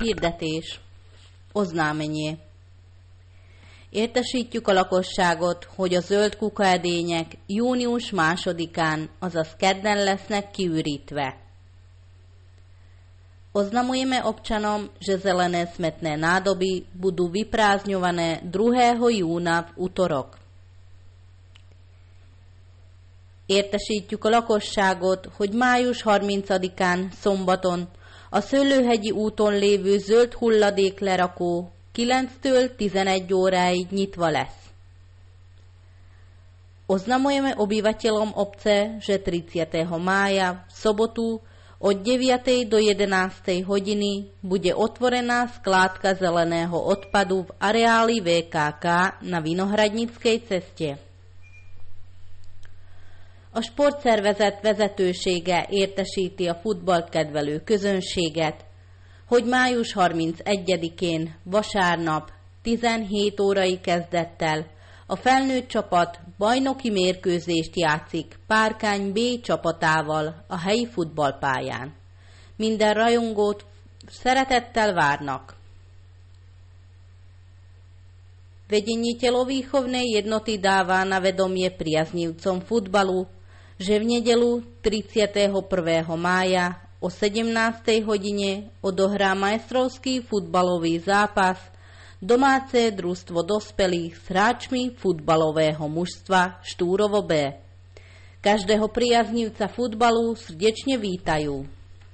Hirdetés. Oznámenie. Értesítjük a lakosságot, hogy a zöld kukaedények június 2-án, azaz kedden lesznek kiürítve. Oznamujeme občanom, že zelené smetné nádoby budú vyprázdňované 2. júna v utorok. Értesítjük a lakosságot, hogy május 30-án szombaton a Szőlőhegyi úton lévő zöld hulladéklerakó 9-től 11 óráig nyitva lesz. Oznamujeme obyvateľom obce, že 30. mája v sobotu od 9. do 11. hodiny bude otvorená skládka zeleného odpadu v areáli VKK na Vinohradnickej ceste. A sportszervezet vezetősége értesíti a futballt kedvelő közönséget, hogy május 31-én vasárnap 17 órai kezdettel a felnőtt csapat bajnoki mérkőzést játszik Párkány B csapatával a helyi futballpályán. Minden rajongót szeretettel várnak. Vedenie telovýchovnej jednoty dává na vedomie priaznivcom futbalu, že v nedeľu 31. mája o 17. hodine odohrá majstrovský futbalový zápas domáce družstvo dospelých s hráčmi futbalového mužstva Štúrovo B. Každého priaznivca futbalu srdečne vítajú.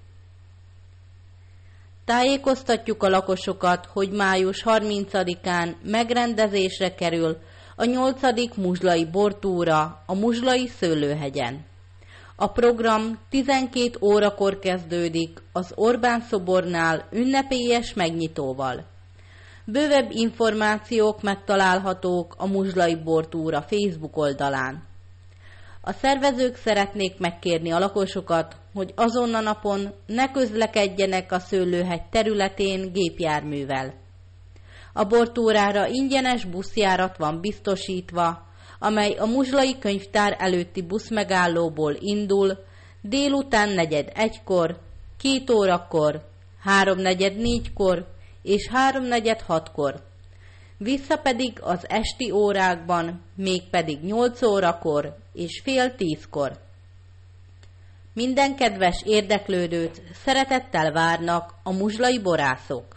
Tájékoztatjuk a lakosokat, hogy május 30-án megrendezésre kerül a 8. muzslai bortúra a Muzslai Szőlőhegyen. A program 12 órakor kezdődik az Orbán szobornál ünnepélyes megnyitóval. Bővebb információk megtalálhatók a Muzslai bortúra Facebook oldalán. A szervezők szeretnék megkérni a lakosokat, hogy azon a napon ne közlekedjenek a Szőlőhegy területén gépjárművel. A bortúrára ingyenes buszjárat van biztosítva, amely a Muzslai könyvtár előtti buszmegállóból indul délután 4:45-kor, 2 órakor, 3:45-kor és 3:46-kor. Vissza pedig az esti órákban, mégpedig 8 órakor és fél 10-kor. Minden kedves érdeklődőt szeretettel várnak a muzslai borászok.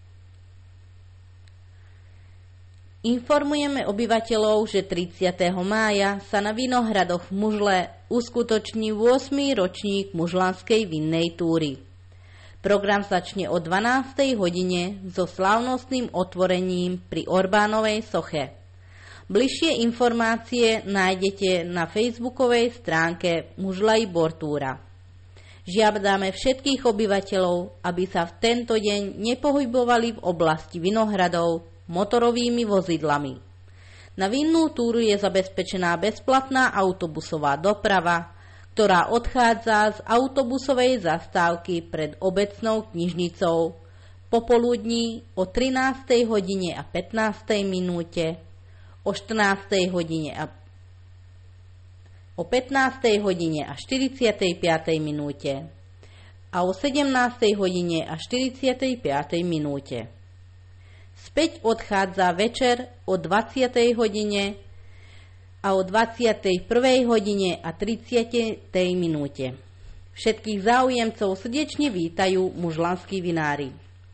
Informujeme obyvateľov, že 30. mája sa na Vinohradoch v Muzle uskutoční 8. ročník Muzlanskej vinnej túry. Program začne o 12. hodine so slávnostným otvorením pri Orbánovej soche. Bližšie informácie nájdete na facebookovej stránke Muzlai bortúra. Žiadame všetkých obyvateľov, aby sa v tento deň nepohybovali v oblasti Vinohradov motorovými vozidlami. Na vinnú túru je zabezpečená bezplatná autobusová doprava, ktorá odchádza z autobusovej zastávky pred obecnou knižnicou popoludní o 13. hodine a 15. minúte, o 14. hodine a o 15. hodine a 45. minúte a o 17. hodine a 45. minúte. Späť odchádza večer o 20. hodine a o 21. hodine a 30. minúte. Všetkých záujemcov srdečne vítajú muzslanskí vinári.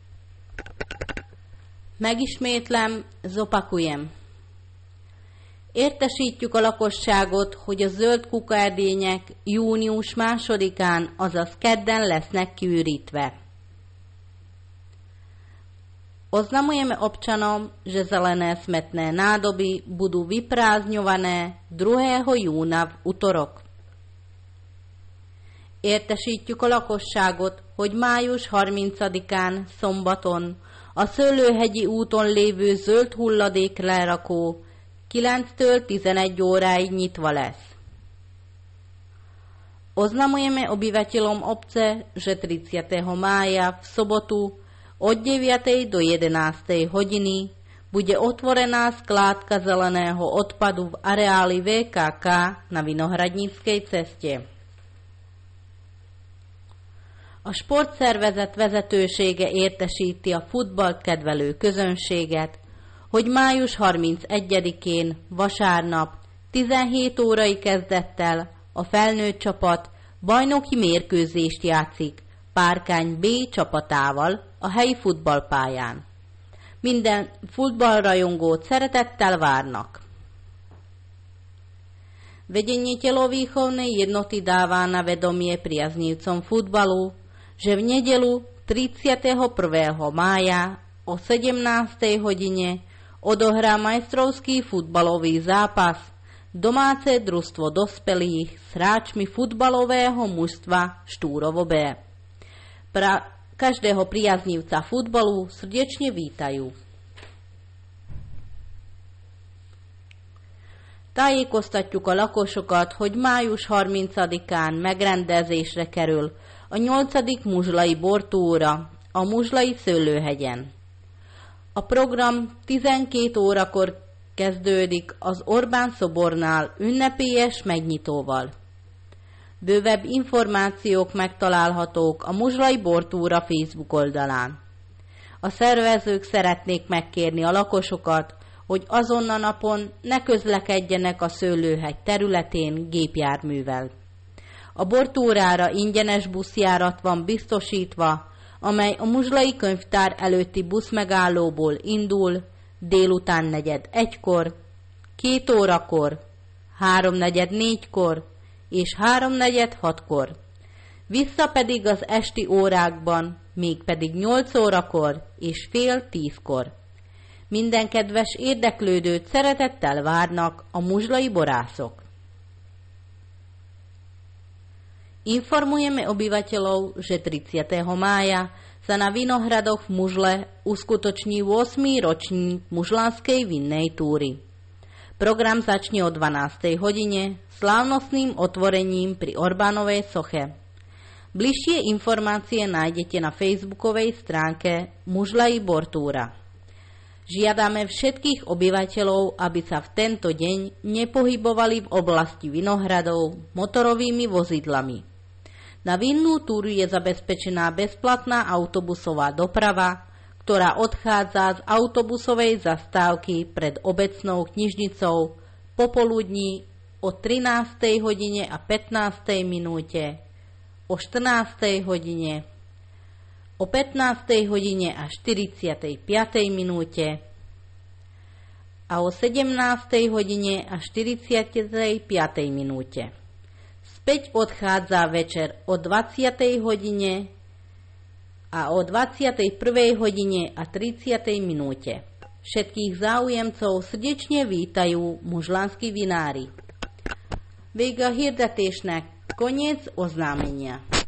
Megismétlem, zopakujem. Értesítjük a lakosságot, hogy a zöld kukaerdények június 2-án, azaz kedden lesznek kiürítve. Oznamujeme občanom, že zelené smetné nádoby budú vyprázdňované 2. júna v utorok. Értesítjük a lakosságot, hogy május 30-án szombaton a Szőlőhegyi úton lévő zöld hulladéklerakó 9-től 11 óráig nyitva lesz. Oznamujeme obyvateľom obce, že 30. mája v sobotu od 9. do 11. hodiny bude otvorená skládka zeleného odpadu v areáli VKK na Vinohradnickej ceste. A A sportszervezet vezetősége értesíti a futballt kedvelő közönséget, hogy május 31-én vasárnap 17 órai kezdettel a felnőtt csapat bajnoki mérkőzést játszik Párkány B csapatával a helyi futballpályán. Minden futballrajongót szeretettel várnak. Vedenie telovýchovnej jednoty dává na vedomie priaznivcom futbalu, že v nedeľu 31. mája o 17. hodine odohrá majstrovský futbalový zápas domáce družstvo dospelých s hráčmi futbalového mužstva Štúrovo B. Každého priaznivca futbalu srdečne vítajú. Tájékoztatjuk a lakosokat, hogy május 30-án megrendezésre kerül a 8. muzslai bortúra a Muzslai Szőlőhegyen. A program 12 órakor kezdődik az Orbán szobornál ünnepélyes megnyitóval. Bővebb információk megtalálhatók a Muzslai Bortúra Facebook oldalán. A szervezők szeretnék megkérni a lakosokat, hogy azon a napon ne közlekedjenek a Szőlőhegy területén gépjárművel. A bortúrára ingyenes buszjárat van biztosítva, amely a Muzslai Könyvtár előtti buszmegállóból indul délután 4:45-kor, 2 órakor, 3:45-kor és 3:46-kor. Vissza pedig az esti órákban, mégpedig 8 órakor és fél 10-kor. Minden kedves érdeklődőt szeretettel várnak a muzslai borászok. Informujeme obyvateľov, že 30. mája sa na Vinohradoch v Mužle uskutoční 8. ročník mužlanskej vinnej túry. Program začne o 12. hodine slávnostným otvorením pri Orbánovej soche. Bližšie informácie nájdete na facebookovej stránke Muzlai Bortúra. Žiadame všetkých obyvateľov, aby sa v tento deň nepohybovali v oblasti Vinohradov motorovými vozidlami. Na vinnú túru je zabezpečená bezplatná autobusová doprava, ktorá odchádza z autobusovej zastávky pred obecnou knižnicou popoludní o 13. hodine a 15. minúte, o 14. hodine, o 15. hodine a 45. minúte a o 17. hodine a 45. minúte. Späť odchádza večer o 20. hodine a o 21. hodine a 30. minúte. Všetkých záujemcov srdečne vítajú mužlanskí vinári. Vége a hirdetésnek, koniec oznámenia.